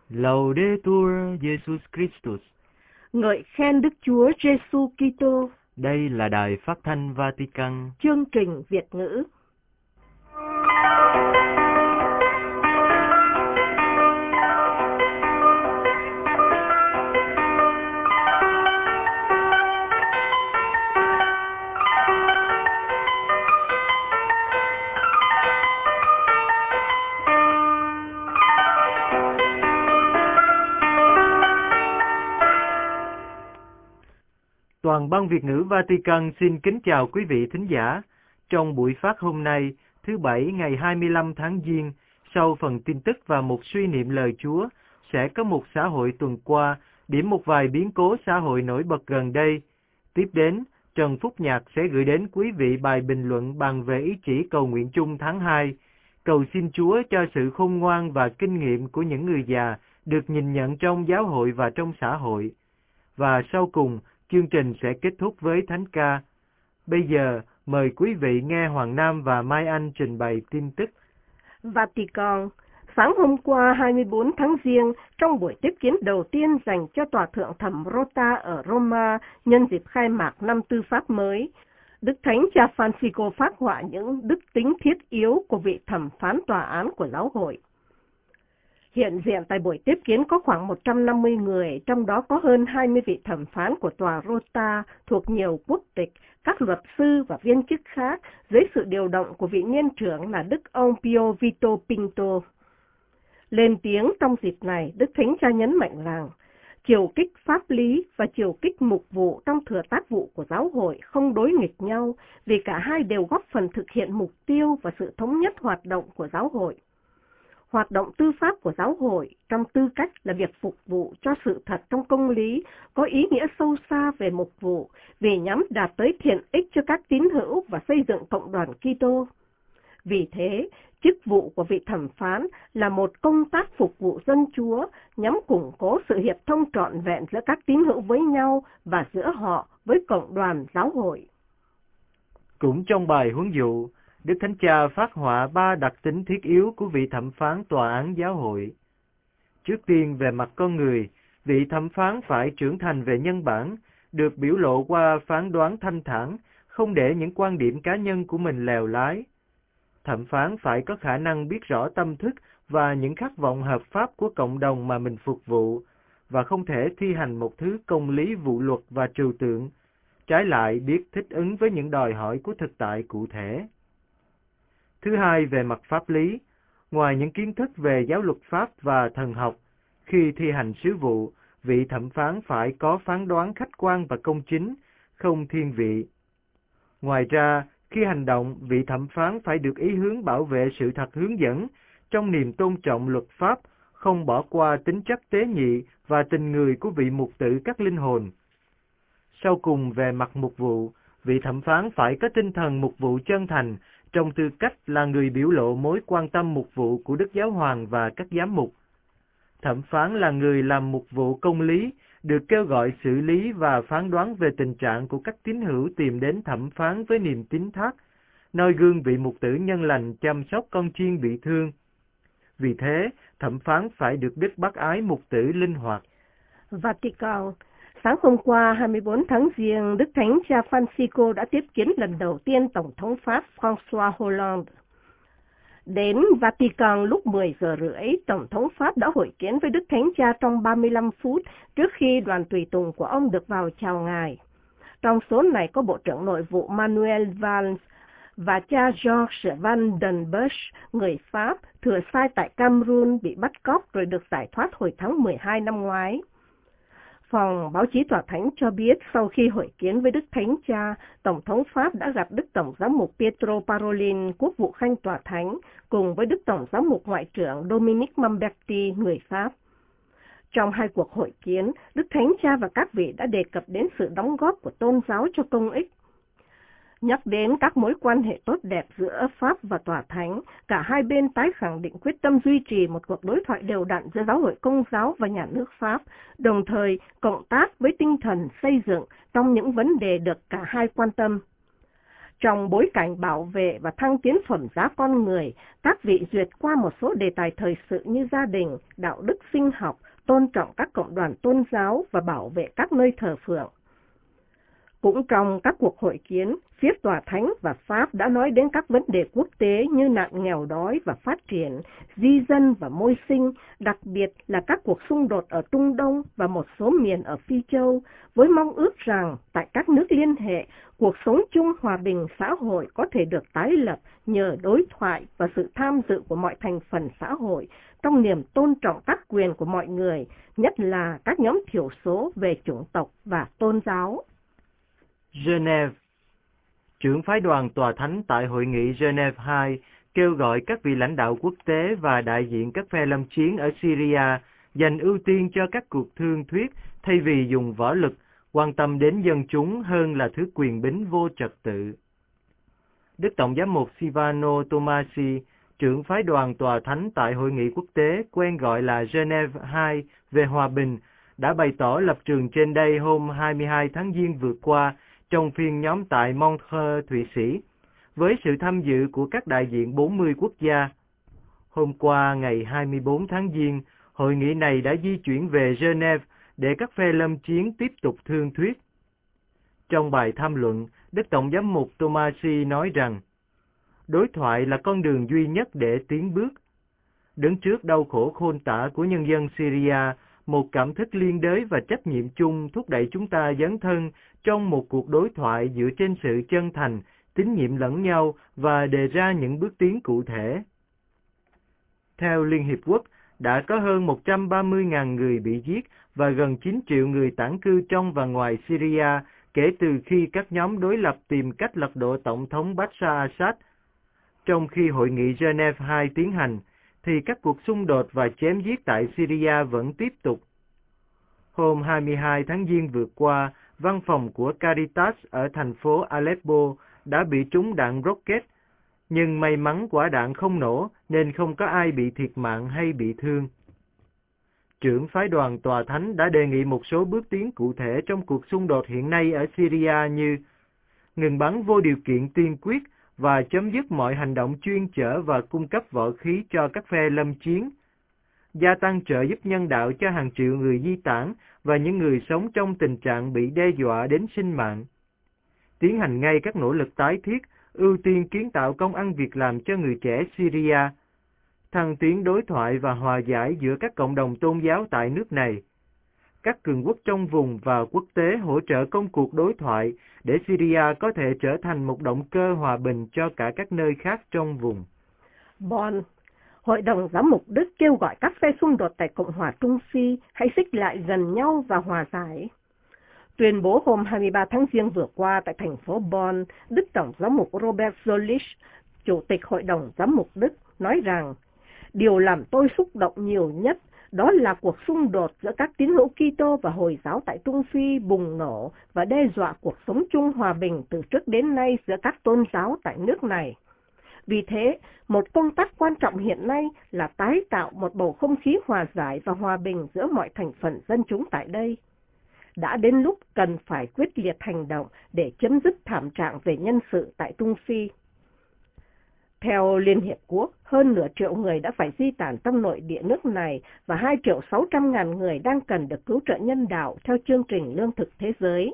Laudetur Jesus Christus. Ngợi khen Đức Chúa Giêsu Kitô. Đây là Đài Phát thanh Vatican. Chương trình Việt ngữ. Toàn ban Việt ngữ Vatican xin kính chào quý vị thính giả. Trong buổi phát hôm nay, thứ Bảy ngày 25 tháng Giêng, sau phần tin tức và một suy niệm lời Chúa, sẽ có một xã hội tuần qua, điểm một vài biến cố xã hội nổi bật gần đây. Tiếp đến, Trần Phúc Nhạc sẽ gửi đến quý vị bài bình luận bàn về ý chỉ cầu nguyện chung tháng 2, cầu xin Chúa cho sự khôn ngoan và kinh nghiệm của những người già được nhìn nhận trong giáo hội và trong xã hội. Và sau cùng, chương trình sẽ kết thúc với thánh ca. Bây giờ, mời quý vị nghe Hoàng Nam và Mai Anh trình bày tin tức. Vatican. Sáng hôm qua 24 tháng Giêng, trong buổi tiếp kiến đầu tiên dành cho Tòa Thượng Thẩm Rota ở Roma nhân dịp khai mạc năm tư pháp mới, Đức Thánh Cha Francisco phác họa những đức tính thiết yếu của vị thẩm phán tòa án của giáo hội. Hiện diện tại buổi tiếp kiến có khoảng 150 người, trong đó có hơn 20 vị thẩm phán của tòa Rota thuộc nhiều quốc tịch, các luật sư và viên chức khác, dưới sự điều động của vị niên trưởng là Đức ông Pio Vito Pinto. Lên tiếng trong dịp này, Đức Thánh Cha nhấn mạnh rằng, chiều kích pháp lý và chiều kích mục vụ trong thừa tác vụ của giáo hội không đối nghịch nhau, vì cả hai đều góp phần thực hiện mục tiêu và sự thống nhất hoạt động của giáo hội. Hoạt động tư pháp của giáo hội trong tư cách là việc phục vụ cho sự thật trong công lý có ý nghĩa sâu xa về mục vụ vì nhằm đạt tới thiện ích cho các tín hữu và xây dựng cộng đoàn Kitô. Vì thế, chức vụ của vị thẩm phán là một công tác phục vụ dân Chúa nhằm củng cố sự hiệp thông trọn vẹn giữa các tín hữu với nhau và giữa họ với cộng đoàn giáo hội. Cũng trong bài huấn dụ, Đức Thánh Cha phác họa 3 đặc tính thiết yếu của vị thẩm phán tòa án giáo hội. Trước tiên, về mặt con người, vị thẩm phán phải trưởng thành về nhân bản, được biểu lộ qua phán đoán thanh thản, không để những quan điểm cá nhân của mình lèo lái. Thẩm phán phải có khả năng biết rõ tâm thức và những khát vọng hợp pháp của cộng đồng mà mình phục vụ, và không thể thi hành một thứ công lý vụ luật và trừu tượng, trái lại biết thích ứng với những đòi hỏi của thực tại cụ thể. Thứ hai, về mặt pháp lý, ngoài những kiến thức về giáo luật pháp và thần học, khi thi hành sứ vụ, vị thẩm phán phải có phán đoán khách quan và công chính, không thiên vị. Ngoài ra, khi hành động, vị thẩm phán phải được ý hướng bảo vệ sự thật hướng dẫn, trong niềm tôn trọng luật pháp, không bỏ qua tính chất tế nhị và tình người của vị mục tử các linh hồn. Sau cùng, về mặt mục vụ, vị thẩm phán phải có tinh thần mục vụ chân thành, trong tư cách là người biểu lộ mối quan tâm mục vụ của Đức Giáo Hoàng và các giám mục. Thẩm phán là người làm mục vụ công lý, được kêu gọi xử lý và phán đoán về tình trạng của các tín hữu tìm đến thẩm phán với niềm tín thác, noi gương vị mục tử nhân lành chăm sóc con chiên bị thương. Vì thế, thẩm phán phải được đức bác ái mục tử linh hoạt. Vatican. Sáng hôm qua 24 tháng Giêng, Đức Thánh Cha Francisco đã tiếp kiến lần đầu tiên Tổng thống Pháp François Hollande. Đến Vatican lúc 10 giờ rưỡi, Tổng thống Pháp đã hội kiến với Đức Thánh Cha trong 35 phút trước khi đoàn tùy tùng của ông được vào chào ngài. Trong số này có Bộ trưởng Nội vụ Manuel Valls và cha George Van den Busch, người Pháp, thừa sai tại Cameroon bị bắt cóc rồi được giải thoát hồi tháng 12 năm ngoái. Phòng báo chí Tòa Thánh cho biết sau khi hội kiến với Đức Thánh Cha, Tổng thống Pháp đã gặp Đức Tổng giám mục Pietro Parolin, quốc vụ khanh Tòa Thánh, cùng với Đức Tổng giám mục Ngoại trưởng Dominique Mamberti, người Pháp. Trong hai cuộc hội kiến, Đức Thánh Cha và các vị đã đề cập đến sự đóng góp của tôn giáo cho công ích. Nhắc đến các mối quan hệ tốt đẹp giữa Pháp và Tòa Thánh, cả hai bên tái khẳng định quyết tâm duy trì một cuộc đối thoại đều đặn giữa giáo hội Công giáo và nhà nước Pháp, đồng thời cộng tác với tinh thần xây dựng trong những vấn đề được cả hai quan tâm. Trong bối cảnh bảo vệ và thăng tiến phẩm giá con người, các vị duyệt qua một số đề tài thời sự như gia đình, đạo đức sinh học, tôn trọng các cộng đoàn tôn giáo và bảo vệ các nơi thờ phượng. Cũng trong các cuộc hội kiến, phía Tòa Thánh và Pháp đã nói đến các vấn đề quốc tế như nạn nghèo đói và phát triển, di dân và môi sinh, đặc biệt là các cuộc xung đột ở Trung Đông và một số miền ở Phi Châu, với mong ước rằng tại các nước liên hệ, cuộc sống chung hòa bình xã hội có thể được tái lập nhờ đối thoại và sự tham dự của mọi thành phần xã hội trong niềm tôn trọng các quyền của mọi người, nhất là các nhóm thiểu số về chủng tộc và tôn giáo. Geneva. Trưởng phái đoàn Tòa Thánh tại Hội nghị Geneva 2 kêu gọi các vị lãnh đạo quốc tế và đại diện các phe lâm chiến ở Syria dành ưu tiên cho các cuộc thương thuyết thay vì dùng võ lực, quan tâm đến dân chúng hơn là thứ quyền bính vô trật tự. Đức Tổng giám mục Silvano Tomasi, trưởng phái đoàn Tòa Thánh tại Hội nghị quốc tế quen gọi là Geneva 2 về hòa bình, đã bày tỏ lập trường trên đây hôm 22 tháng Giêng vừa qua trong phiên nhóm tại Montreux, Thụy Sĩ, với sự tham dự của các đại diện 40 quốc gia. Hôm qua, ngày 24 tháng Giêng, hội nghị này đã di chuyển về Geneva để các phe lâm chiến tiếp tục thương thuyết. Trong bài tham luận, Đức Tổng giám mục Tomasi nói rằng, đối thoại là con đường duy nhất để tiến bước. Đứng trước đau khổ khôn tả của nhân dân Syria, một cảm thức liên đới và trách nhiệm chung thúc đẩy chúng ta dấn thân trong một cuộc đối thoại dựa trên sự chân thành, tín nhiệm lẫn nhau và đề ra những bước tiến cụ thể. Theo Liên Hiệp Quốc, đã có hơn 130.000 người bị giết và gần 9 triệu người tản cư trong và ngoài Syria kể từ khi các nhóm đối lập tìm cách lật đổ Tổng thống Bashar al-Assad. Trong khi hội nghị Geneva 2 tiến hành, thì các cuộc xung đột và chém giết tại Syria vẫn tiếp tục. Hôm 22 tháng Giêng vừa qua, văn phòng của Caritas ở thành phố Aleppo đã bị trúng đạn rocket, nhưng may mắn quả đạn không nổ nên không có ai bị thiệt mạng hay bị thương. Trưởng phái đoàn Tòa Thánh đã đề nghị một số bước tiến cụ thể trong cuộc xung đột hiện nay ở Syria như ngừng bắn vô điều kiện tiên quyết và chấm dứt mọi hành động chuyên chở và cung cấp võ khí cho các phe lâm chiến, gia tăng trợ giúp nhân đạo cho hàng triệu người di tản và những người sống trong tình trạng bị đe dọa đến sinh mạng, tiến hành ngay các nỗ lực tái thiết, ưu tiên kiến tạo công ăn việc làm cho người trẻ Syria, thăng tiến đối thoại và hòa giải giữa các cộng đồng tôn giáo tại nước này. Các cường quốc trong vùng và quốc tế hỗ trợ công cuộc đối thoại để Syria có thể trở thành một động cơ hòa bình cho cả các nơi khác trong vùng. Bonn. Hội đồng Giám mục Đức kêu gọi các phe xung đột tại Cộng hòa Trung Phi hãy xích lại gần nhau và hòa giải. Tuyên bố hôm 23 tháng Giêng vừa qua tại thành phố Bonn, Đức Tổng giám mục Robert Zolich, Chủ tịch Hội đồng Giám mục Đức, nói rằng, điều làm tôi xúc động nhiều nhất đó là cuộc xung đột giữa các tín hữu Kitô và Hồi giáo tại Trung Phi bùng nổ và đe dọa cuộc sống chung hòa bình từ trước đến nay giữa các tôn giáo tại nước này. Vì thế, một công tác quan trọng hiện nay là tái tạo một bầu không khí hòa giải và hòa bình giữa mọi thành phần dân chúng tại đây. Đã đến lúc cần phải quyết liệt hành động để chấm dứt thảm trạng về nhân sự tại Trung Phi. Theo Liên Hiệp Quốc, hơn nửa triệu người đã phải di tản trong nội địa nước này và 2.600.000 người đang cần được cứu trợ nhân đạo theo chương trình lương thực thế giới.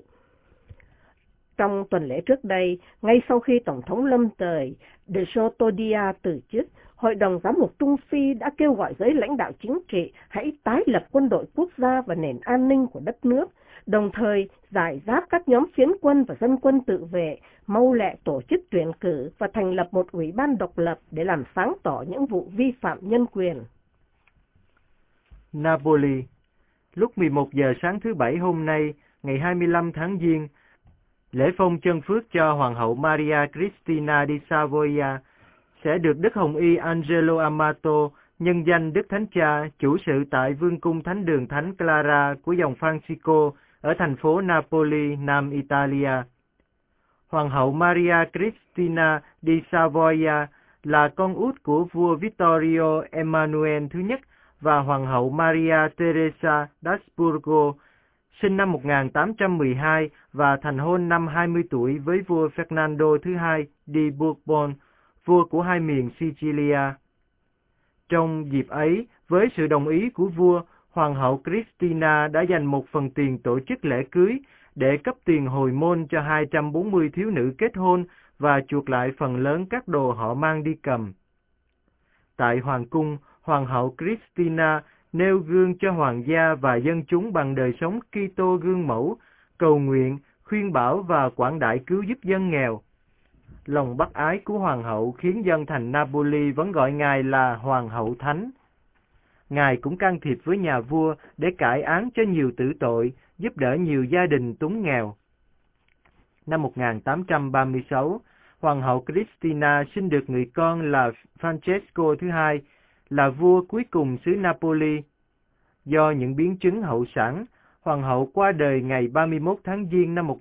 Trong tuần lễ trước đây, ngay sau khi Tổng thống lâm thời De Sotodia từ chức, Hội đồng Giám mục Trung Phi đã kêu gọi giới lãnh đạo chính trị hãy tái lập quân đội quốc gia và nền an ninh của đất nước, đồng thời giải giáp các nhóm phiến quân và dân quân tự vệ, mau lẹ tổ chức tuyển cử và thành lập một ủy ban độc lập để làm sáng tỏ những vụ vi phạm nhân quyền. Napoli. Lúc 11 giờ sáng thứ Bảy hôm nay, ngày 25 tháng Giêng, lễ phong chân phước cho Hoàng hậu Maria Cristina di Savoia sẽ được Đức Hồng Y Angelo Amato, nhân danh Đức Thánh Cha, chủ sự tại Vương cung Thánh đường Thánh Clara của dòng Francisco ở thành phố Napoli, Nam Italia. Hoàng hậu Maria Cristina di Savoia là con út của vua Vittorio Emanuele thứ nhất và Hoàng hậu Maria Teresa d'Asburgo sinh năm 1812 và thành hôn năm 20 tuổi với vua Fernando thứ hai de Bourbon, vua của hai miền Sicilia. Trong dịp ấy, với sự đồng ý của vua, Hoàng hậu Christina đã dành một phần tiền tổ chức lễ cưới để cấp tiền hồi môn cho 240 thiếu nữ kết hôn và chuộc lại phần lớn các đồ họ mang đi cầm. Tại Hoàng cung, Hoàng hậu Christina nêu gương cho hoàng gia và dân chúng bằng đời sống Kitô gương mẫu, cầu nguyện, khuyên bảo và quảng đại cứu giúp dân nghèo. Lòng bác ái của hoàng hậu khiến dân thành Napoli vẫn gọi ngài là Hoàng hậu Thánh. Ngài cũng can thiệp với nhà vua để cải án cho nhiều tử tội, giúp đỡ nhiều gia đình túng nghèo. Năm 1836, Hoàng hậu Christina sinh được người con là Francesco thứ hai, là vua cuối cùng xứ Napoli. Do những biến chứng hậu sản, Hoàng hậu qua đời ngày 31 tháng Giêng năm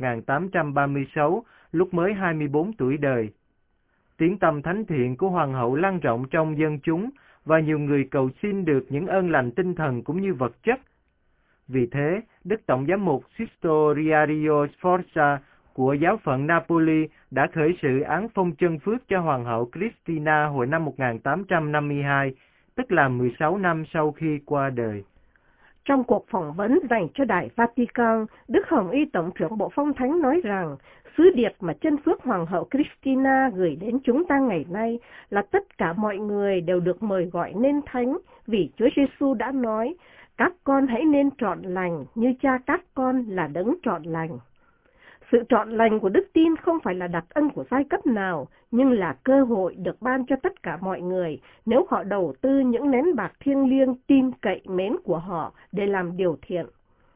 1836, lúc mới 24 tuổi đời. Tiếng tăm thánh thiện của Hoàng hậu lan rộng trong dân chúng, và nhiều người cầu xin được những ơn lành tinh thần cũng như vật chất. Vì thế, Đức Tổng giám mục Sisto Riario Sforza của giáo phận Napoli đã khởi sự án phong chân phước cho Hoàng hậu Christina hồi năm 1852, tức là 16 năm sau khi qua đời. Trong cuộc phỏng vấn dành cho Đài Vatican, Đức Hồng Y Tổng trưởng Bộ Phong Thánh nói rằng, sứ điệp mà chân phước Hoàng hậu Christina gửi đến chúng ta ngày nay là tất cả mọi người đều được mời gọi nên thánh, vì Chúa Giêsu đã nói, các con hãy nên trọn lành như cha các con là đấng trọn lành. Sự trọn lành của đức tin không phải là đặc ân của giai cấp nào, nhưng là cơ hội được ban cho tất cả mọi người nếu họ đầu tư những nén bạc thiêng liêng tin cậy mến của họ để làm điều thiện.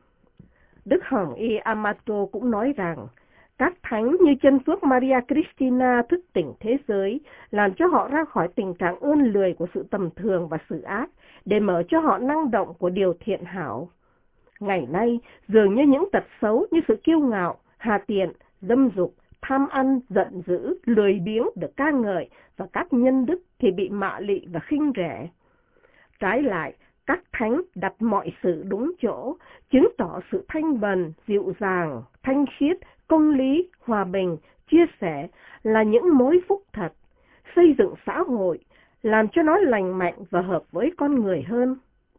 Đức Hồng Y Amato cũng nói rằng, các thánh như chân phước Maria Cristina thức tỉnh thế giới, làm cho họ ra khỏi tình trạng ươn lười của sự tầm thường và sự ác, để mở cho họ năng động của điều thiện hảo. Ngày nay, dường như những tật xấu như sự kiêu ngạo, hà tiện, dâm dục, tham ăn, giận dữ, lười biếng được ca ngợi, và các nhân đức thì bị mạ lị và khinh rẻ. Trái lại, các thánh đặt mọi sự đúng chỗ, chứng tỏ sự thanh bần, dịu dàng, thanh khiết, công lý, hòa bình, chia sẻ là những mối phúc thật, xây dựng xã hội, làm cho nó lành mạnh và hợp với con người hơn.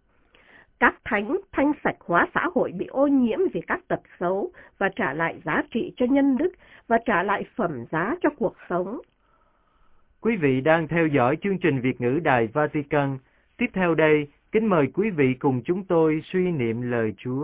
Các thánh thanh sạch hóa xã hội bị ô nhiễm vì các tật xấu và trả lại giá trị cho nhân đức và trả lại phẩm giá cho cuộc sống. Quý vị đang theo dõi chương trình Việt ngữ Đài Vatican. Tiếp theo đây, kính mời quý vị cùng chúng tôi suy niệm lời Chúa.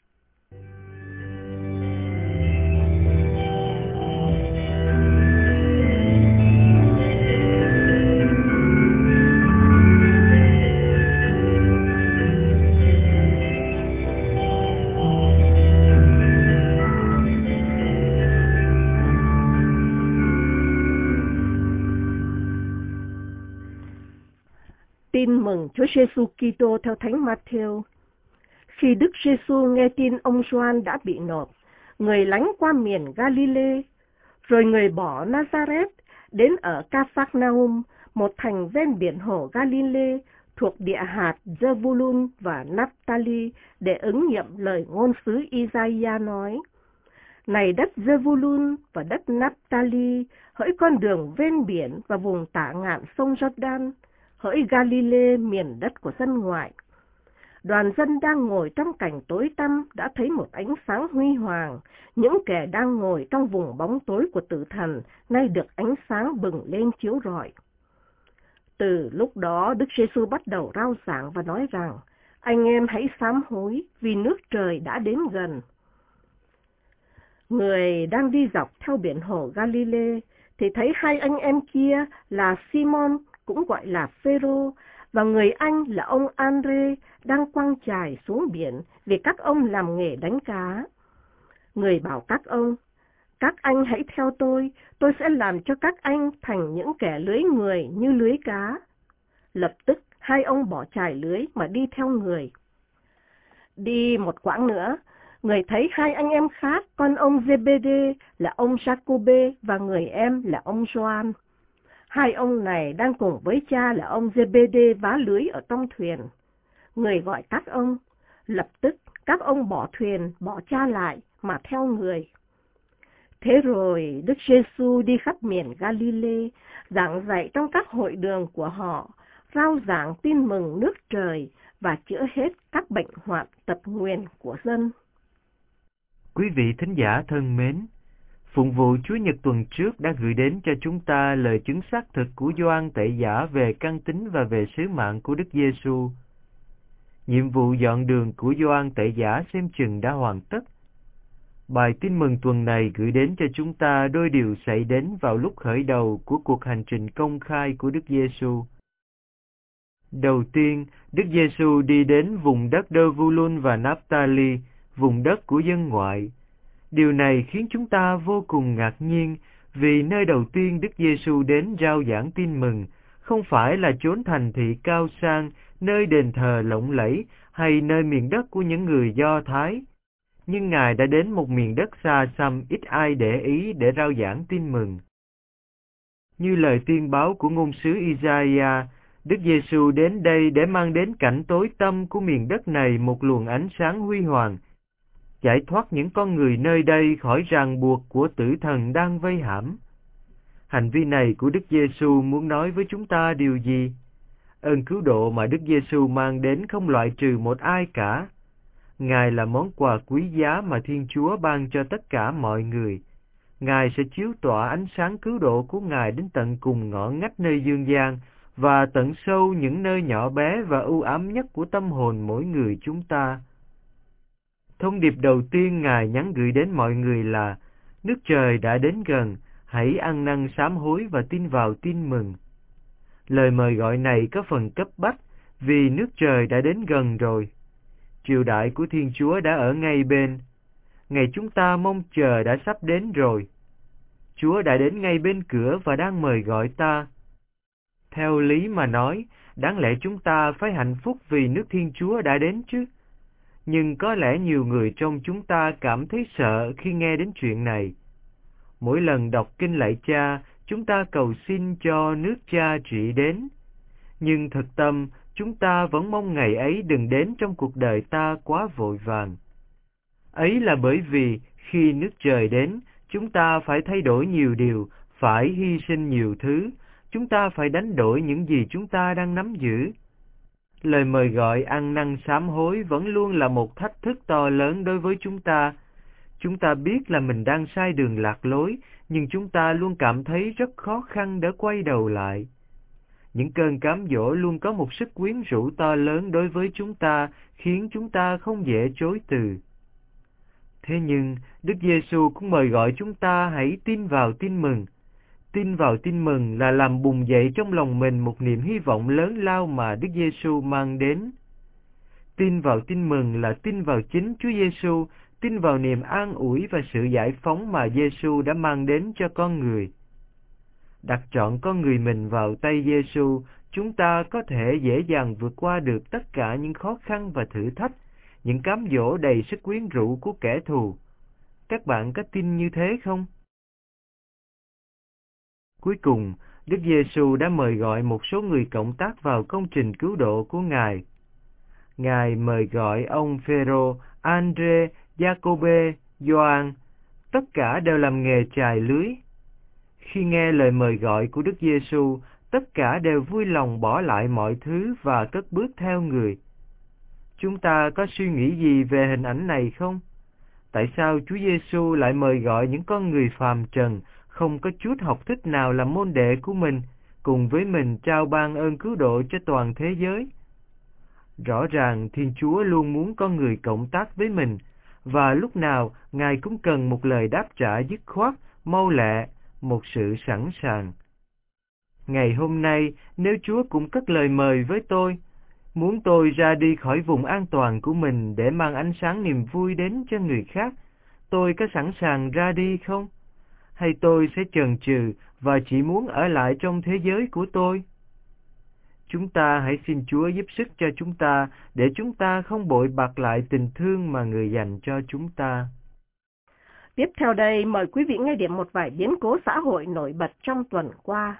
Tin mừng Chúa Giêsu Kitô theo Thánh Matthew. Khi Đức Giêsu nghe tin ông Gioan đã bị nộp, người lánh qua miền Galilee, rồi người bỏ Nazareth đến ở Capharnaum, một thành ven biển hồ Galilee thuộc địa hạt Zebulun và Naphtali, để ứng nghiệm lời ngôn sứ Isaiah nói: Này đất Zebulun và đất Naphtali, hỡi con đường ven biển và vùng tả ngạn sông Jordan, hỡi Galilee miền đất của dân ngoại. Đoàn dân đang ngồi trong cảnh tối tăm đã thấy một ánh sáng huy hoàng, những kẻ đang ngồi trong vùng bóng tối của tử thần nay được ánh sáng bừng lên chiếu rọi. Từ lúc đó Đức Giêsu bắt đầu rao giảng và nói rằng: Anh em hãy sám hối, vì nước trời đã đến gần. Người đang đi dọc theo biển hồ Galilee thì thấy hai anh em kia là Simon, cũng gọi là Phêrô, và người anh là ông Andre đang quăng chài xuống biển vì các ông làm nghề đánh cá. Người bảo các ông: Các anh hãy theo tôi sẽ làm cho các anh thành những kẻ lưới người như lưới cá. Lập tức hai ông bỏ chài lưới mà đi theo người. Đi một quãng nữa, người thấy hai anh em khác, con ông Zebede là ông Jacobe và người em là ông Gioan. Hai ông này đang cùng với cha là ông Zebede vá lưới ở trong thuyền. Người gọi các ông. Lập tức Các ông bỏ thuyền, bỏ cha lại mà theo người. Thế rồi Đức Giêsu đi khắp miền Galilee, giảng dạy trong các hội đường của họ, rao giảng tin mừng nước trời và chữa hết các bệnh hoạn tật nguyền của dân. Quý vị thính giả thân mến, phụng vụ Chúa Nhật tuần trước đã gửi đến cho chúng ta lời chứng xác thực của Gioan Tẩy Giả về căn tính và về sứ mạng của Đức Giêsu. Nhiệm vụ dọn đường của Gioan Tẩy Giả xem chừng đã hoàn tất. Bài tin mừng tuần này gửi đến cho chúng ta đôi điều xảy đến vào lúc khởi đầu của cuộc hành trình công khai của Đức Giêsu. Đầu tiên, Đức Giêsu đi đến vùng đất Dơ-vu-lun và Náp-ta-li, vùng đất của dân ngoại. Điều này khiến chúng ta vô cùng ngạc nhiên, vì nơi đầu tiên Đức Giêsu đến rao giảng tin mừng không phải là chốn thành thị cao sang, nơi đền thờ lộng lẫy hay nơi miền đất của những người Do Thái. Nhưng Ngài đã đến một miền đất xa xăm ít ai để ý để rao giảng tin mừng. Như lời tiên báo của ngôn sứ Isaiah, Đức Giêsu đến đây để mang đến cảnh tối tăm của miền đất này một luồng ánh sáng huy hoàng, giải thoát những con người nơi đây khỏi ràng buộc của tử thần đang vây hãm. Hành vi này của Đức Giêsu muốn nói với chúng ta điều gì? Ơn cứu độ mà Đức Giêsu mang đến không loại trừ một ai cả. Ngài là món quà quý giá mà Thiên Chúa ban cho tất cả mọi người. Ngài sẽ chiếu tỏa ánh sáng cứu độ của Ngài đến tận cùng ngõ ngách nơi dương gian và tận sâu những nơi nhỏ bé và u ám nhất của tâm hồn mỗi người chúng ta. Thông điệp đầu tiên Ngài nhắn gửi đến mọi người là: nước trời đã đến gần, hãy ăn năn sám hối và tin vào tin mừng. Lời mời gọi này có phần cấp bách vì nước trời đã đến gần rồi. Triều đại của Thiên Chúa đã ở ngay bên. Ngày chúng ta mong chờ đã sắp đến rồi. Chúa đã đến ngay bên cửa và đang mời gọi ta. Theo lý mà nói, đáng lẽ chúng ta phải hạnh phúc vì nước Thiên Chúa đã đến chứ. Nhưng có lẽ nhiều người trong chúng ta cảm thấy sợ khi nghe đến chuyện này. Mỗi lần đọc kinh lạy Cha, chúng ta cầu xin cho nước Cha trị đến. Nhưng thực tâm, chúng ta vẫn mong ngày ấy đừng đến trong cuộc đời ta quá vội vàng. Ấy là bởi vì khi nước trời đến, chúng ta phải thay đổi nhiều điều, phải hy sinh nhiều thứ, chúng ta phải đánh đổi những gì chúng ta đang nắm giữ. Lời mời gọi ăn năn sám hối vẫn luôn là một thách thức to lớn đối với chúng ta. Chúng ta biết là mình đang sai đường lạc lối, nhưng chúng ta luôn cảm thấy rất khó khăn để quay đầu lại. Những cơn cám dỗ luôn có một sức quyến rũ to lớn đối với chúng ta, khiến chúng ta không dễ chối từ. Thế nhưng, Đức Giêsu cũng mời gọi chúng ta hãy tin vào tin mừng. Tin vào tin mừng là làm bùng dậy trong lòng mình một niềm hy vọng lớn lao mà Đức Giêsu mang đến. Tin vào tin mừng là tin vào chính Chúa Giêsu, tin vào niềm an ủi và sự giải phóng mà Giêsu đã mang đến cho con người. Đặt trọn con người mình vào tay Giêsu, chúng ta có thể dễ dàng vượt qua được tất cả những khó khăn và thử thách, những cám dỗ đầy sức quyến rũ của kẻ thù. Các bạn có tin như thế không? Cuối cùng, Đức Giêsu đã mời gọi một số người cộng tác vào công trình cứu độ của Ngài. Ngài mời gọi ông Phêrô, Ândrê, Giacôbê, Gioan, tất cả đều làm nghề chài lưới. Khi nghe lời mời gọi của Đức Giêsu, tất cả đều vui lòng bỏ lại mọi thứ và cất bước theo người. Chúng ta có suy nghĩ gì về hình ảnh này không? Tại sao Chúa Giêsu lại mời gọi những con người phàm trần, không có chút học thức nào làm môn đệ của mình, cùng với mình trao ban ơn cứu độ cho toàn thế giới? Rõ ràng Thiên Chúa luôn muốn con người cộng tác với mình, và lúc nào Ngài cũng cần một lời đáp trả dứt khoát, mau lẹ, một sự sẵn sàng. Ngày hôm nay, nếu Chúa cũng cất lời mời với tôi, muốn tôi ra đi khỏi vùng an toàn của mình để mang ánh sáng niềm vui đến cho người khác, tôi có sẵn sàng ra đi không? Hay tôi sẽ chần chừ và chỉ muốn ở lại trong thế giới của tôi? Chúng ta hãy xin Chúa giúp sức cho chúng ta để chúng ta không bội bạc lại tình thương mà Người dành cho chúng ta. Tiếp theo đây, mời quý vị nghe điểm một vài biến cố xã hội nổi bật trong tuần qua.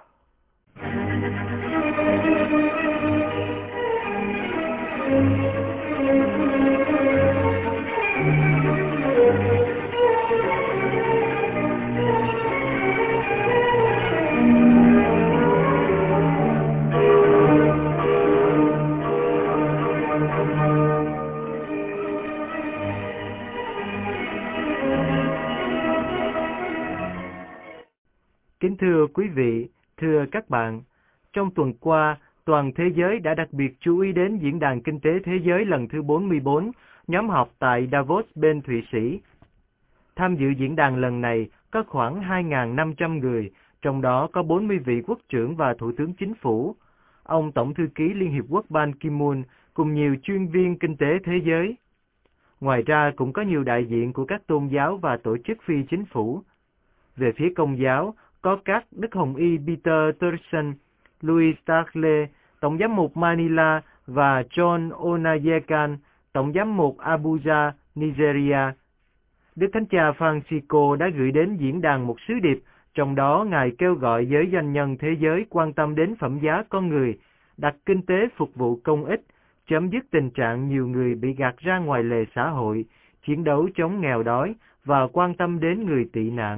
Kính thưa quý vị, thưa các bạn, trong tuần qua, toàn thế giới đã đặc biệt chú ý đến Diễn đàn Kinh tế Thế giới lần thứ 44, nhóm họp tại Davos bên Thụy Sĩ. Tham dự diễn đàn lần này có khoảng 2.500 người, trong đó có 40 vị quốc trưởng và thủ tướng chính phủ, ông Tổng thư ký Liên Hiệp Quốc Ban Ki-moon cùng nhiều chuyên viên kinh tế thế giới. Ngoài ra cũng có nhiều đại diện của các tôn giáo và tổ chức phi chính phủ. Về phía Công giáo, có các Đức Hồng Y Peter Turkson, Louis Tagle, Tổng giám mục Manila và John Onayekan, Tổng giám mục Abuja, Nigeria. Đức Thánh Cha Francisco đã gửi đến diễn đàn một sứ điệp, trong đó Ngài kêu gọi giới doanh nhân thế giới quan tâm đến phẩm giá con người, đặt kinh tế phục vụ công ích, chấm dứt tình trạng nhiều người bị gạt ra ngoài lề xã hội, chiến đấu chống nghèo đói và quan tâm đến người tị nạn.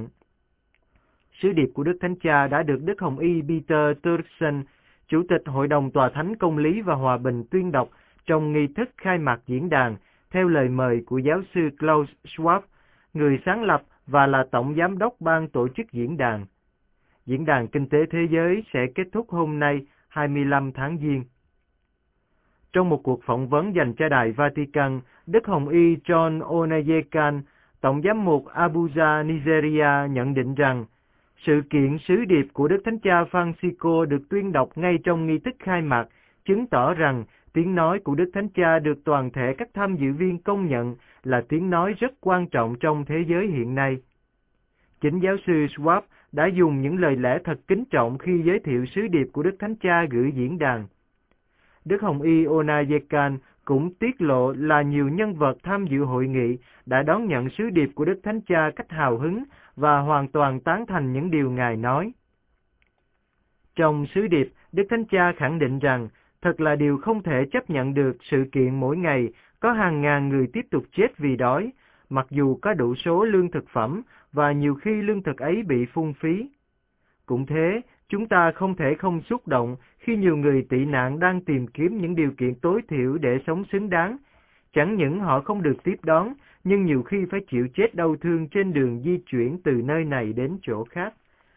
Sứ điệp của Đức Thánh Cha đã được Đức Hồng Y Peter Turkson, Chủ tịch Hội đồng Tòa Thánh Công lý và Hòa bình tuyên đọc trong nghi thức khai mạc diễn đàn, theo lời mời của giáo sư Klaus Schwab, người sáng lập và là Tổng Giám đốc ban tổ chức diễn đàn. Diễn đàn Kinh tế Thế giới sẽ kết thúc hôm nay, 25 tháng Giêng. Trong một cuộc phỏng vấn dành cho Đài Vatican, Đức Hồng Y John Onayekan, Tổng giám mục Abuja, Nigeria nhận định rằng, sự kiện sứ điệp của Đức Thánh Cha Francisco được tuyên đọc ngay trong nghi thức khai mạc, chứng tỏ rằng tiếng nói của Đức Thánh Cha được toàn thể các tham dự viên công nhận là tiếng nói rất quan trọng trong thế giới hiện nay. Chính giáo sư Schwab đã dùng những lời lẽ thật kính trọng khi giới thiệu sứ điệp của Đức Thánh Cha gửi diễn đàn. Đức Hồng Y Onayekan cũng tiết lộ là nhiều nhân vật tham dự hội nghị đã đón nhận sứ điệp của Đức Thánh Cha cách hào hứng và hoàn toàn tán thành những điều Ngài nói. Trong sứ điệp, Đức Thánh Cha khẳng định rằng, thật là điều không thể chấp nhận được sự kiện mỗi ngày có hàng ngàn người tiếp tục chết vì đói, mặc dù có đủ số lương thực phẩm và nhiều khi lương thực ấy bị phung phí. Cũng thế, chúng ta không thể không xúc động khi nhiều người tị nạn đang tìm kiếm những điều kiện tối thiểu để sống xứng đáng. Chẳng những họ không được tiếp đón, nhưng nhiều khi phải chịu chết đau thương trên đường di chuyển từ nơi này đến chỗ khác.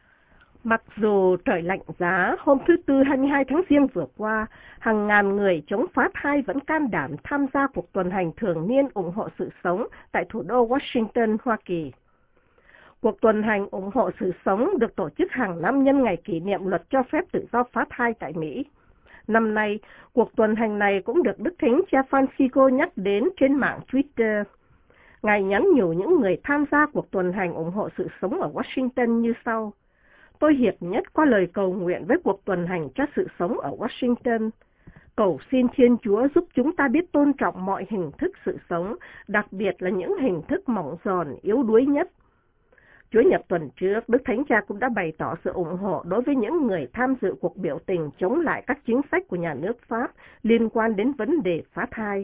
Mặc dù trời lạnh giá, hôm thứ Tư 22 tháng Giêng vừa qua, hàng ngàn người chống phá thai vẫn can đảm tham gia cuộc tuần hành thường niên ủng hộ sự sống tại thủ đô Washington, Hoa Kỳ. Cuộc tuần hành ủng hộ sự sống được tổ chức hàng năm nhân ngày kỷ niệm luật cho phép tự do phá thai tại Mỹ. Năm nay, cuộc tuần hành này cũng được Đức Thánh Cha Francisco nhắc đến trên mạng Twitter. Ngài nhắn nhủ những người tham gia cuộc tuần hành ủng hộ sự sống ở Washington như sau. Tôi hiệp nhất qua lời cầu nguyện với cuộc tuần hành cho sự sống ở Washington. Cầu xin Thiên Chúa giúp chúng ta biết tôn trọng mọi hình thức sự sống, đặc biệt là những hình thức mỏng giòn, yếu đuối nhất. Chủ nhật tuần trước, Đức Thánh Cha cũng đã bày tỏ sự ủng hộ đối với những người tham dự cuộc biểu tình chống lại các chính sách của nhà nước Pháp liên quan đến vấn đề phá thai.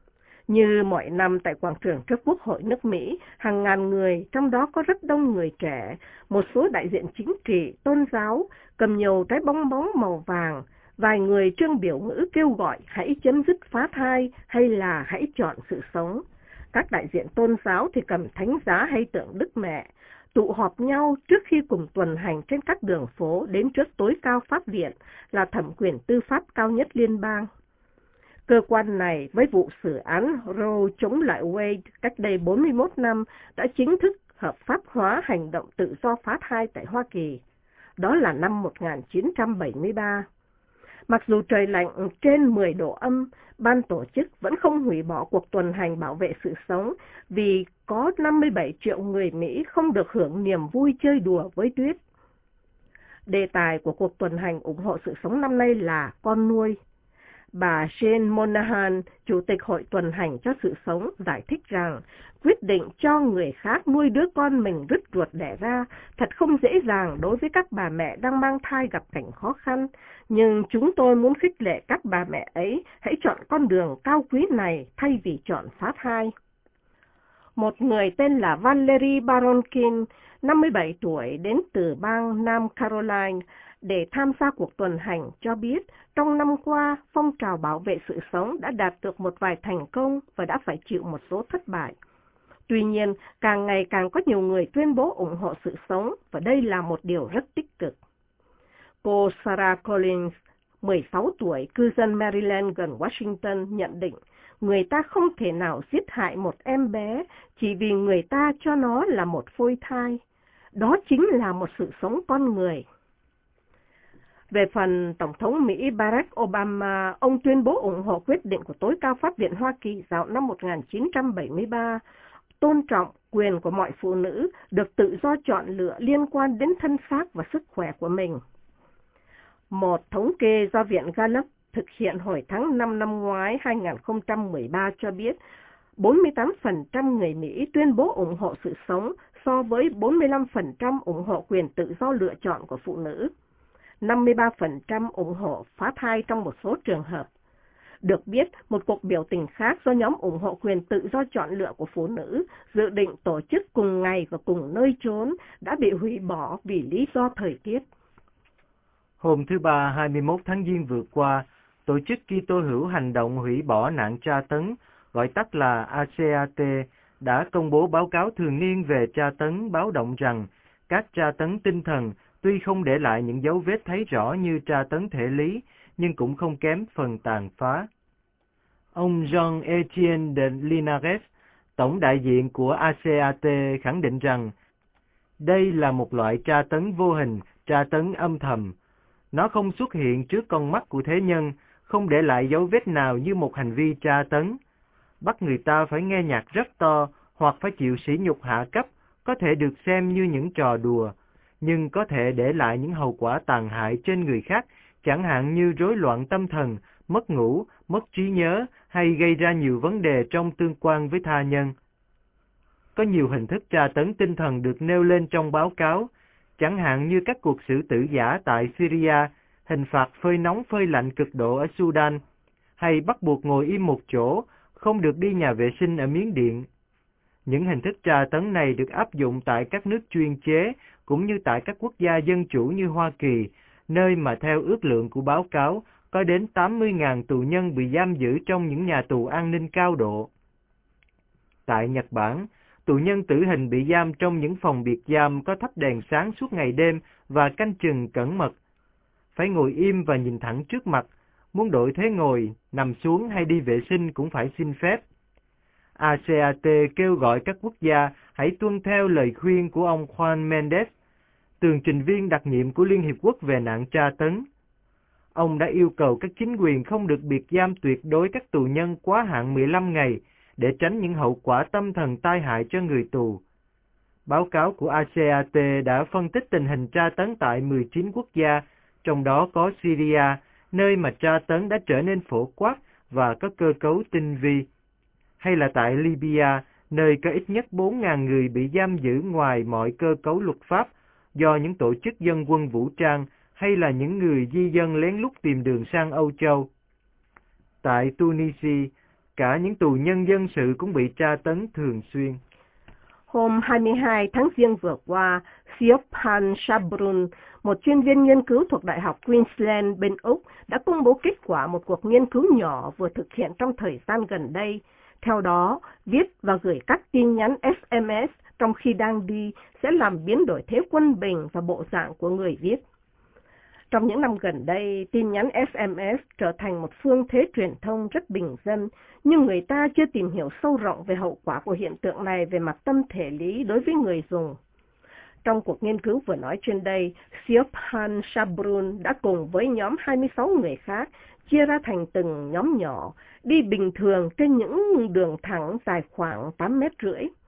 Như mọi năm tại quảng trường trước Quốc hội nước Mỹ, hàng ngàn người, trong đó có rất đông người trẻ, một số đại diện chính trị, tôn giáo, cầm nhiều trái bong bóng màu vàng, vài người trương biểu ngữ kêu gọi hãy chấm dứt phá thai hay là hãy chọn sự sống. Các đại diện tôn giáo thì cầm thánh giá hay tượng Đức Mẹ, tụ họp nhau trước khi cùng tuần hành trên các đường phố đến trước tối cao Pháp Viện là thẩm quyền tư pháp cao nhất liên bang. Cơ quan này với vụ xử án Roe chống lại Wade cách đây 41 năm đã chính thức hợp pháp hóa hành động tự do phá thai tại Hoa Kỳ. Đó là năm 1973. Mặc dù trời lạnh trên 10 độ âm, ban tổ chức vẫn không hủy bỏ cuộc tuần hành bảo vệ sự sống vì có 57 triệu người Mỹ không được hưởng niềm vui chơi đùa với tuyết. Đề tài của cuộc tuần hành ủng hộ sự sống năm nay là con nuôi. Bà Jane Monahan, Chủ tịch Hội tuần hành cho sự sống, giải thích rằng quyết định cho người khác nuôi đứa con mình rứt ruột đẻ ra thật không dễ dàng đối với các bà mẹ đang mang thai gặp cảnh khó khăn, nhưng chúng tôi muốn khích lệ các bà mẹ ấy hãy chọn con đường cao quý này thay vì chọn phá thai. Một người tên là Valerie Baronkin, 57 tuổi, đến từ bang Nam Carolina để tham gia cuộc tuần hành cho biết trong năm qua, phong trào bảo vệ sự sống đã đạt được một vài thành công và đã phải chịu một số thất bại. Tuy nhiên, càng ngày càng có nhiều người tuyên bố ủng hộ sự sống, và đây là một điều rất tích cực. Cô Sarah Collins, 16 tuổi, cư dân Maryland gần Washington, nhận định người ta không thể nào giết hại một em bé chỉ vì người ta cho nó là một phôi thai. Đó chính là một sự sống con người. Về phần Tổng thống Mỹ Barack Obama, ông tuyên bố ủng hộ quyết định của Tối cao Pháp viện Hoa Kỳ vào năm 1973, tôn trọng quyền của mọi phụ nữ được tự do chọn lựa liên quan đến thân xác và sức khỏe của mình. Một thống kê do Viện Gallup thực hiện hồi tháng 5 năm ngoái 2013 cho biết 48% người Mỹ tuyên bố ủng hộ sự sống so với 45% ủng hộ quyền tự do lựa chọn của phụ nữ. 53% ủng hộ phá thai trong một số trường hợp. Được biết, một cuộc biểu tình khác do nhóm ủng hộ quyền tự do chọn lựa của phụ nữ dự định tổ chức cùng ngày và cùng nơi chốn đã bị hủy bỏ vì lý do thời tiết. Hôm thứ Ba 21 tháng Giêng vừa qua, Tổ chức Kitô hữu hành động hủy bỏ nạn tra tấn, gọi tắt là ACAT, đã công bố báo cáo thường niên về tra tấn, báo động rằng các tra tấn tinh thần tuy không để lại những dấu vết thấy rõ như tra tấn thể lý, nhưng cũng không kém phần tàn phá. Ông Jean-Etienne de Linares, tổng đại diện của ACAT, khẳng định rằng đây là một loại tra tấn vô hình, tra tấn âm thầm. Nó không xuất hiện trước con mắt của thế nhân, không để lại dấu vết nào như một hành vi tra tấn. Bắt người ta phải nghe nhạc rất to hoặc phải chịu sỉ nhục hạ cấp có thể được xem như những trò đùa, nhưng có thể để lại những hậu quả tàn hại trên người khác, chẳng hạn như rối loạn tâm thần, mất ngủ, mất trí nhớ hay gây ra nhiều vấn đề trong tương quan với tha nhân. Có nhiều hình thức tra tấn tinh thần được nêu lên trong báo cáo, chẳng hạn như các cuộc xử tử giả tại Syria, hình phạt phơi nóng phơi lạnh cực độ ở Sudan, hay bắt buộc ngồi im một chỗ, không được đi nhà vệ sinh ở Miến Điện. Những hình thức tra tấn này được áp dụng tại các nước chuyên chế, cũng như tại các quốc gia dân chủ như Hoa Kỳ, nơi mà theo ước lượng của báo cáo, có đến 80.000 tù nhân bị giam giữ trong những nhà tù an ninh cao độ. Tại Nhật Bản, tù nhân tử hình bị giam trong những phòng biệt giam có thắp đèn sáng suốt ngày đêm và canh chừng cẩn mật. Phải ngồi im và nhìn thẳng trước mặt, muốn đổi thế ngồi, nằm xuống hay đi vệ sinh cũng phải xin phép. ACAT kêu gọi các quốc gia hãy tuân theo lời khuyên của ông Juan Mendes, tường trình viên đặc nhiệm của Liên Hiệp Quốc về nạn tra tấn. Ông đã yêu cầu các chính quyền không được biệt giam tuyệt đối các tù nhân quá hạn 15 ngày để tránh những hậu quả tâm thần tai hại cho người tù. Báo cáo của ACAT đã phân tích tình hình tra tấn tại 19 quốc gia, trong đó có Syria, nơi mà tra tấn đã trở nên phổ quát và có cơ cấu tinh vi, hay là tại Libya, nơi có ít nhất 4.000 người bị giam giữ ngoài mọi cơ cấu luật pháp do những tổ chức dân quân vũ trang hay là những người di dân lén lút tìm đường sang Âu Châu. Tại Tunisia, cả những tù nhân dân sự cũng bị tra tấn thường xuyên. Hôm 22 tháng Giêng vừa qua, Siobhan Shabrun, một chuyên viên nghiên cứu thuộc Đại học Queensland bên Úc, đã công bố kết quả một cuộc nghiên cứu nhỏ vừa thực hiện trong thời gian gần đây. Theo đó, viết và gửi các tin nhắn SMS trong khi đang đi sẽ làm biến đổi thế quân bình và bộ dạng của người viết. Trong những năm gần đây, tin nhắn SMS trở thành một phương thế truyền thông rất bình dân, nhưng người ta chưa tìm hiểu sâu rộng về hậu quả của hiện tượng này về mặt tâm thể lý đối với người dùng. Trong cuộc nghiên cứu vừa nói trên đây, Siobhan Shabrun đã cùng với nhóm 26 người khác chia ra thành từng nhóm nhỏ, đi bình thường trên những đường thẳng dài khoảng 8,5 mét.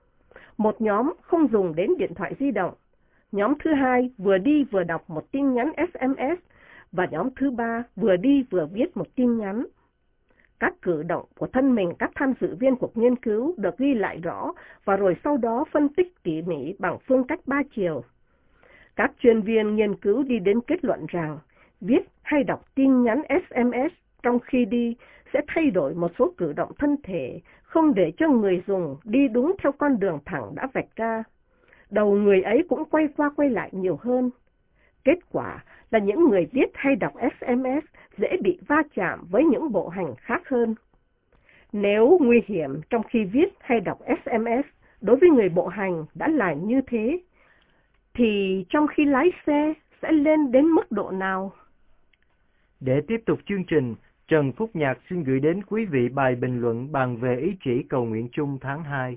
Một nhóm không dùng đến điện thoại di động. Nhóm thứ hai vừa đi vừa đọc một tin nhắn SMS, và nhóm thứ ba vừa đi vừa viết một tin nhắn. Các cử động của thân mình các tham dự viên cuộc nghiên cứu được ghi lại rõ và rồi sau đó phân tích tỉ mỉ bằng phương cách 3 chiều. Các chuyên viên nghiên cứu đi đến kết luận rằng viết hay đọc tin nhắn SMS trong khi đi sẽ thay đổi một số cử động thân thể, không để cho người dùng đi đúng theo con đường thẳng đã vạch ra. Đầu người ấy cũng quay qua quay lại nhiều hơn. Kết quả là những người viết hay đọc SMS dễ bị va chạm với những bộ hành khác hơn. Nếu nguy hiểm trong khi viết hay đọc SMS, Đối với người bộ hành đã là như thế, thì trong khi lái xe sẽ lên đến mức độ nào? Để tiếp tục chương trình, Trần Phúc Nhạc xin gửi đến quý vị bài bình luận bàn về ý chỉ cầu nguyện chung tháng 2.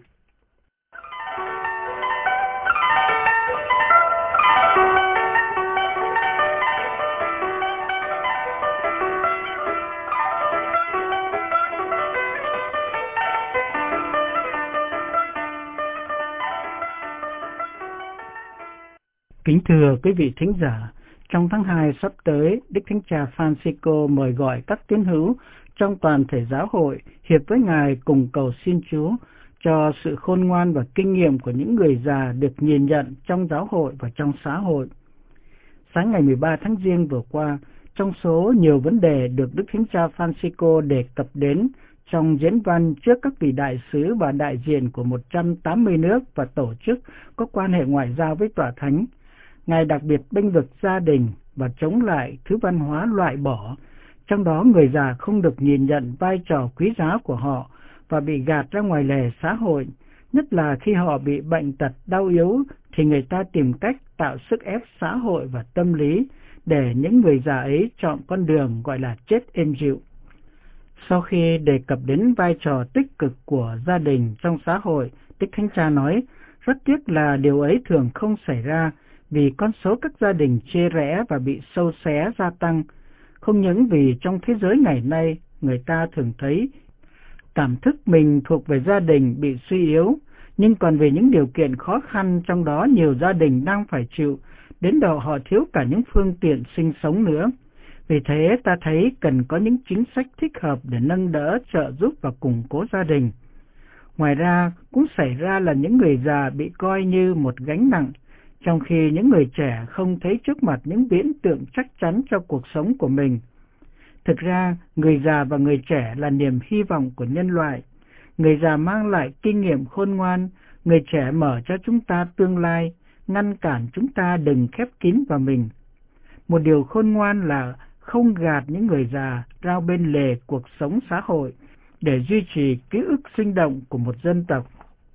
Kính thưa quý vị thính giả, trong tháng 2 sắp tới, Đức Thánh Cha Francisco mời gọi các tín hữu trong toàn thể giáo hội hiệp với Ngài cùng cầu xin Chúa cho sự khôn ngoan và kinh nghiệm của những người già được nhìn nhận trong giáo hội và trong xã hội. Sáng ngày 13 tháng Giêng vừa qua, trong số nhiều vấn đề được Đức Thánh Cha Francisco đề cập đến trong diễn văn trước các vị đại sứ và đại diện của 180 nước và tổ chức có quan hệ ngoại giao với Tòa Thánh, Ngài đặc biệt bênh vực gia đình và chống lại thứ văn hóa loại bỏ, trong đó người già không được nhìn nhận vai trò quý giá của họ và bị gạt ra ngoài lề xã hội, nhất là khi họ bị bệnh tật đau yếu thì người ta tìm cách tạo sức ép xã hội và tâm lý để những người già ấy chọn con đường gọi là chết êm dịu. Sau khi đề cập đến vai trò tích cực của gia đình trong xã hội, Đức Thánh Cha nói, rất tiếc là điều ấy thường không xảy ra vì con số các gia đình chia rẽ và bị xâu xé gia tăng, không những vì trong thế giới ngày nay người ta thường thấy cảm thức mình thuộc về gia đình bị suy yếu, nhưng còn vì những điều kiện khó khăn trong đó nhiều gia đình đang phải chịu, đến độ họ thiếu cả những phương tiện sinh sống nữa. Vì thế ta thấy cần có những chính sách thích hợp để nâng đỡ, trợ giúp và củng cố gia đình. Ngoài ra, cũng xảy ra là những người già bị coi như một gánh nặng, trong khi những người trẻ không thấy trước mặt những viễn tượng chắc chắn cho cuộc sống của mình. Thực ra, người già và người trẻ là niềm hy vọng của nhân loại. Người già mang lại kinh nghiệm khôn ngoan, người trẻ mở cho chúng ta tương lai, ngăn cản chúng ta đừng khép kín vào mình. Một điều khôn ngoan là không gạt những người già ra bên lề cuộc sống xã hội để duy trì ký ức sinh động của một dân tộc.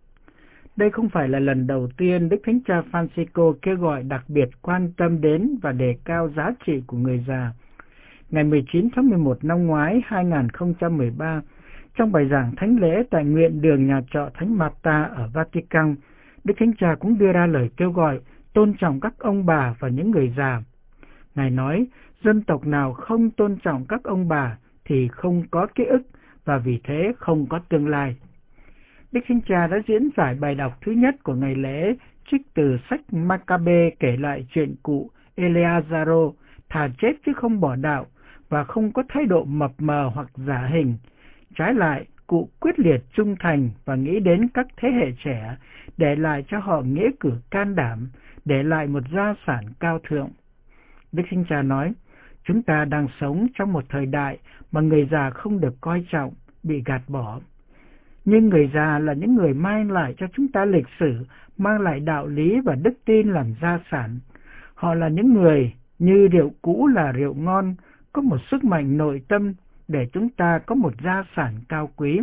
Đây không phải là lần đầu tiên Đức Thánh Cha Francisco kêu gọi đặc biệt quan tâm đến và đề cao giá trị của người già. Ngày 19 tháng 11 năm ngoái 2013, trong bài giảng thánh lễ tại nguyện đường nhà trọ Thánh Marta ở Vatican, Đức Thánh Cha cũng đưa ra lời kêu gọi tôn trọng các ông bà và những người già. Ngài nói, dân tộc nào không tôn trọng các ông bà thì không có ký ức và vì thế không có tương lai. Đức Thánh Cha đã diễn giải bài đọc thứ nhất của ngày lễ trích từ sách Maccabe kể lại chuyện cụ Eleazaro thà chết chứ không bỏ đạo và không có thái độ mập mờ hoặc giả hình. Trái lại, cụ quyết liệt trung thành và nghĩ đến các thế hệ trẻ, để lại cho họ nghĩa cử can đảm, để lại một gia sản cao thượng. Đức Thánh Cha nói, chúng ta đang sống trong một thời đại mà người già không được coi trọng, bị gạt bỏ. Nhưng người già là những người mang lại cho chúng ta lịch sử, mang lại đạo lý và đức tin làm gia sản. Họ là những người như rượu cũ là rượu ngon, có một sức mạnh nội tâm để chúng ta có một gia sản cao quý.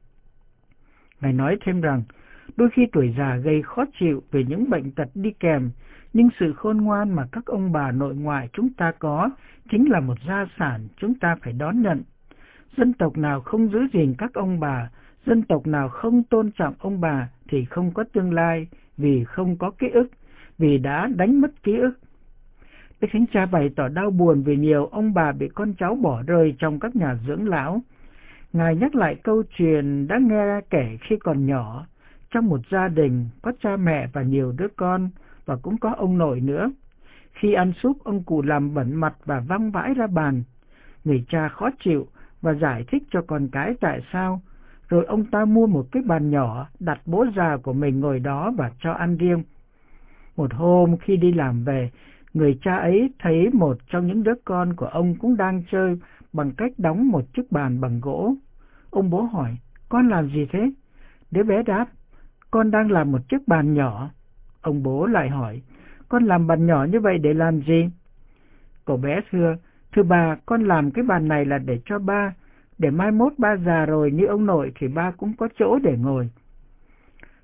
Ngài nói thêm rằng, đôi khi tuổi già gây khó chịu vì những bệnh tật đi kèm, nhưng sự khôn ngoan mà các ông bà nội ngoại chúng ta có chính là một gia sản chúng ta phải đón nhận. Dân tộc nào không giữ gìn các ông bà, dân tộc nào không tôn trọng ông bà thì không có tương lai, vì không có ký ức, vì đã đánh mất ký ức. Đức Thánh Cha bày tỏ đau buồn vì nhiều ông bà bị con cháu bỏ rơi trong các nhà dưỡng lão. Ngài nhắc lại câu chuyện đã nghe kể khi còn nhỏ, trong một gia đình có cha mẹ và nhiều đứa con, và cũng có ông nội nữa. Khi ăn súp, ông cụ làm bẩn mặt và văng vãi ra bàn. Người cha khó chịu và giải thích cho con cái tại sao. Rồi ông ta mua một cái bàn nhỏ, đặt bố già của mình ngồi đó và cho ăn riêng. Một hôm khi đi làm về, người cha ấy thấy một trong những đứa con của ông cũng đang chơi bằng cách đóng một chiếc bàn bằng gỗ. Ông bố hỏi, con làm gì thế? Đứa bé đáp, con đang làm một chiếc bàn nhỏ. Ông bố lại hỏi, con làm bàn nhỏ như vậy để làm gì? Cậu bé thưa bà, con làm cái bàn này là để cho ba, để mai mốt ba già rồi như ông nội thì ba cũng có chỗ để ngồi.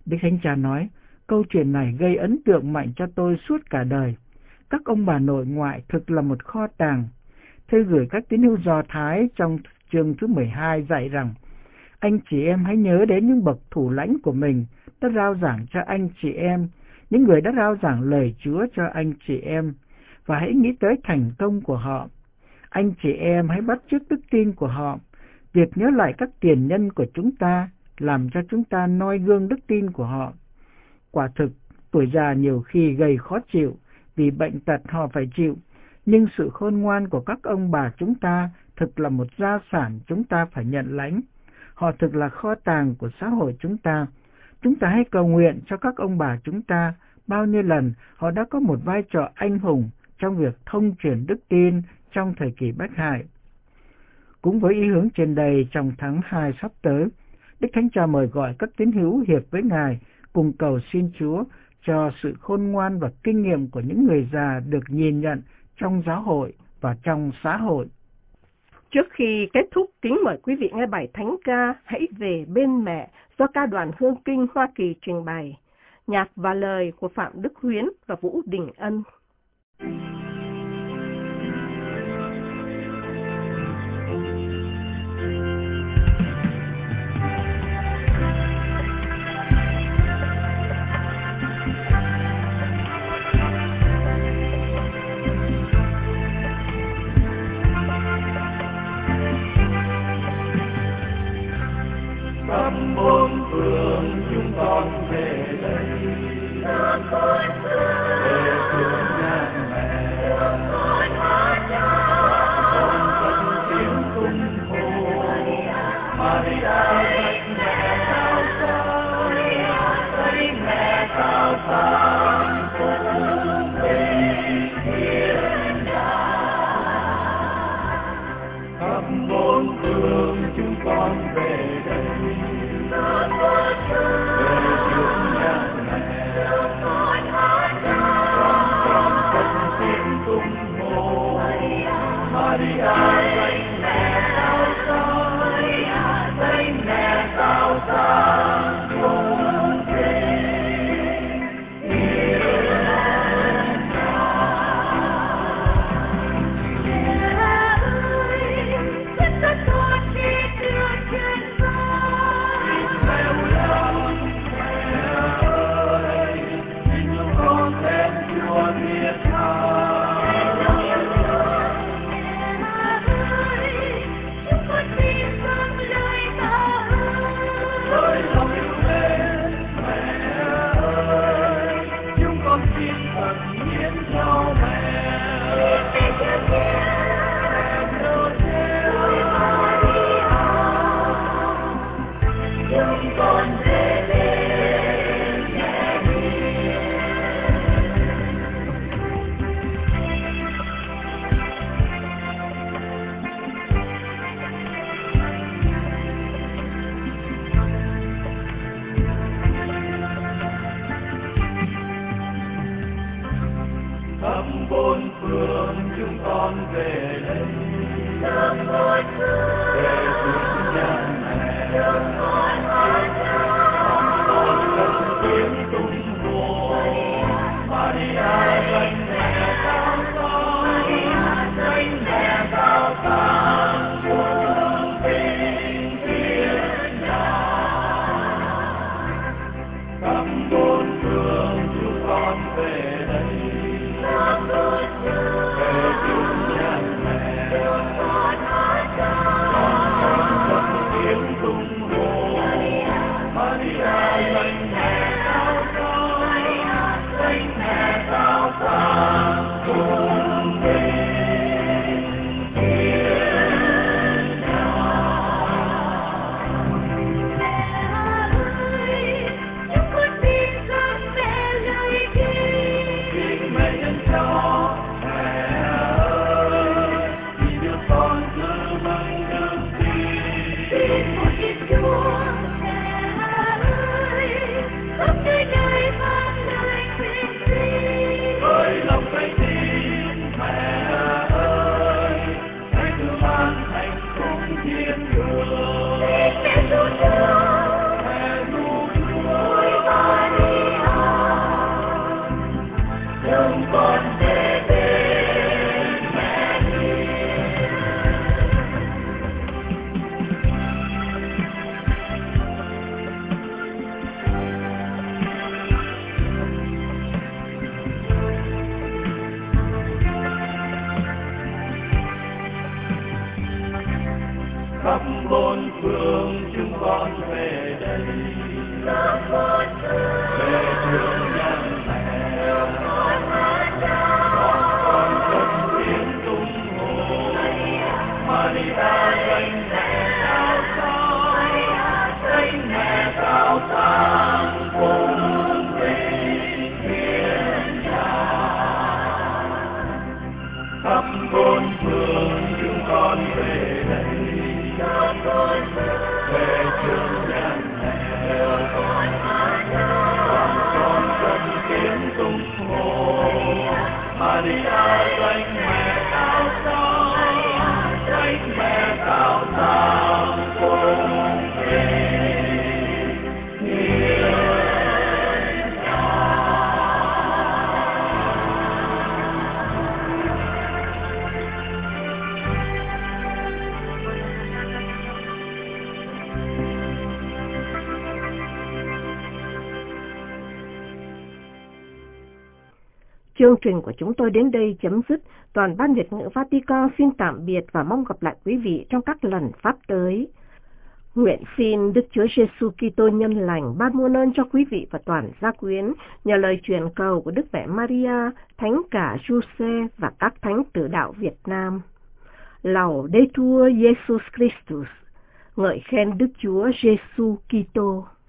Đức Thánh Cha nói, câu chuyện này gây ấn tượng mạnh cho tôi suốt cả đời. Các ông bà nội ngoại thực là một kho tàng. Thư gửi các tín hữu Do Thái trong chương thứ 12 dạy rằng, anh chị em hãy nhớ đến những bậc thủ lãnh của mình đã rao giảng cho anh chị em, những người đã rao giảng lời Chúa cho anh chị em, và hãy nghĩ tới thành công của họ. Anh chị em hãy bắt chước đức tin của họ. Việc nhớ lại các tiền nhân của chúng ta làm cho chúng ta noi gương đức tin của họ. Quả thực, tuổi già nhiều khi gây khó chịu vì bệnh tật họ phải chịu, nhưng sự khôn ngoan của các ông bà chúng ta thực là một gia sản chúng ta phải nhận lãnh. Họ thực là kho tàng của xã hội chúng ta. Chúng ta hãy cầu nguyện cho các ông bà chúng ta. Bao nhiêu lần họ đã có một vai trò anh hùng trong việc thông truyền đức tin trong thời kỳ bách hại. Cũng với ý hướng trên đây, trong tháng 2 sắp tới, Đức Thánh Cha mời gọi các tín hữu hiệp với Ngài cùng cầu xin Chúa cho sự khôn ngoan và kinh nghiệm của những người già được nhìn nhận trong giáo hội và trong xã hội. Trước khi kết thúc, kính mời quý vị nghe bài thánh ca Hãy Về Bên Mẹ do ca đoàn Hương Kinh Hoa Kỳ trình bày. Nhạc và lời của Phạm Đức Huyến và Vũ Đình Ân. Khắp bốn phương chúng con về đây, về thương nhà mẹ, con cất tiếng tung hô, Maria danh mẹ cao sang, cùng về thiên đàng. Khắp bốn phương chúng con về đây. Khắp bốn phương chúng con về đây, về thương nhà mẹ, con cất tiếng tung hô, Maria danh mẹ cao sang, cùng vinh thiên đàng. Khắp bốn phương chúng con về đây, về thương nhà mẹ, Maria danh mẹ cao sang, danh mẹ cao sang cùng Chương trình của chúng tôi đến đây chấm dứt. Toàn ban Việt ngữ Vatican xin tạm biệt và mong gặp lại quý vị trong các lần pháp tới. Nguyện xin Đức Chúa Giêsu Kitô nhân lành ban muôn ơn cho quý vị và toàn gia quyến nhờ lời truyền cầu của Đức Mẹ Maria, Thánh cả Giuse và các thánh tử đạo Việt Nam. Laudetur Jesus Christus. Ngợi khen Đức Chúa Giêsu Kitô.